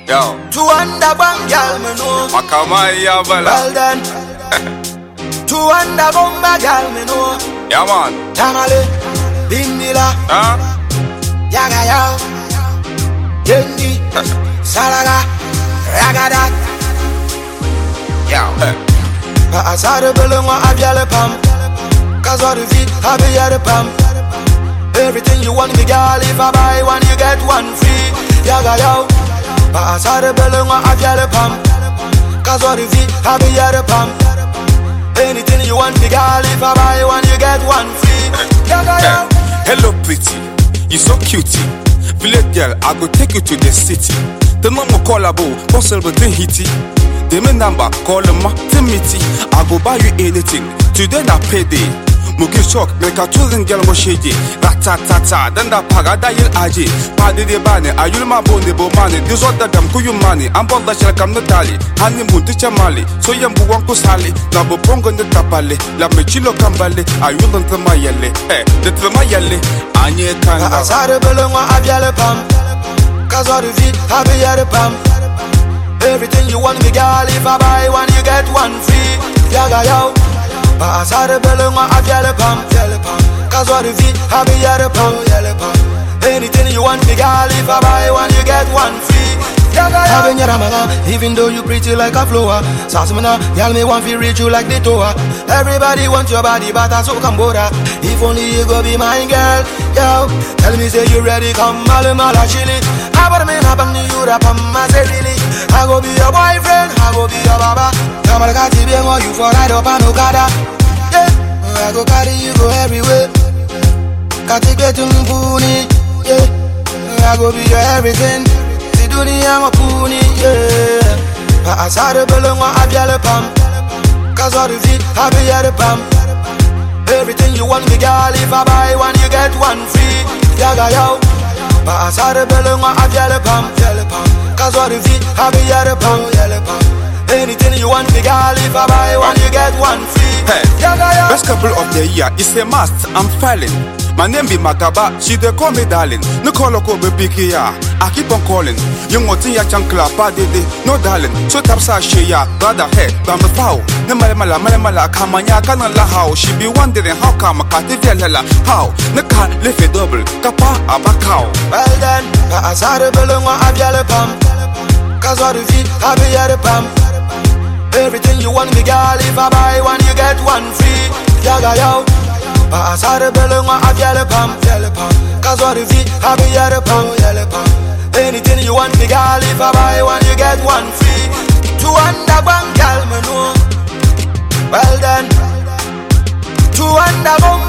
Yo. 200 bang girl me know. Makamaya bala. Well done. 200 bomba girl me know. Yeah man. Tamale, Bindila, Yaga Yao, Yendi, Salaga, Ragada. Yeah. Asare belongwa abiale pam. Cause vie, abiale pam. Everything you want me girl, if I buy one you get one free. Yaga Yao. Asare belongwa abiale pam. Cause vie, abiale pam. Anything you want me girl, if I buy one you get one free. Yaga Yao. Hello pretty, you so cutie. Village girl, I go take you to the city. The number callable, possible to hitty. The main number, call them Timothy. I go buy you anything. Today na payday. Mugi shock, make a choosing girl mo shady. Ratatata, then the pagada yil aji. Paddy de bane, ayul ma bonde bo money. This what the damn kuyu money. I'm born that shall come no tally. Honeymoon teacher mali. So yambu wanko sali. Nabo pongo ne tapale. La me chilo kambale. Ayul on tramayele. The tramayele. Anye kanga. Asare belongwa abiale pam. Cause vie, abiale pam. Everything you want me girl, if I buy one you get one free. Yaga Yao. Asare belongwa abiale pam. Cause vie, abiale pam. Anything you want me girl, if I buy one you get one free. Yaga Yao. Even though you pretty like a flower, Sasmina, y'all me want to reach you like the toa. Everybody want your body, but I so Cambodia. If only you go be my girl, yo. Tell me say you ready, come mala chili. I want me up on you rap on my really. I go be your boyfriend, I go be your baba. Come on, got to be more you for ride up on Okada. Yeah, I go carry you go everywhere. Got to get to Mpuni, yeah. I go be your everything. I'm a pony, yeah. Asare belongwa abiale pam. Cause vie, abiale pam. Everything you want me girl, if I buy one you get one free. Yaga Yao. Asare belongwa abiale pam. Cause vie, abiale pam. Anything you want me girl, if I buy one you get one free. Yaga Yao. Best couple of the year is a must. I'm filing. My name be Magaba, she dey call me darling. No call ko baby kia, I keep on calling. Young Motin ya chankla, pa de, no darling. So tapsa she ya, brother head, bam the foul. No malamala, kamanya kana la how. She be wondering how come I can't tell how. No can't lift a double, kapa abakao. Well then, asare belongwa abiale pam. Cause vie, abiale pam. Everything you want me girl, if I buy one you get one free. Yaga Yao. Asare belongwa abiale pam. Cause vie, abiale pam. Anything you want me girl, if I buy one you get one free. 200 bang girl me know. Well then, 200 bang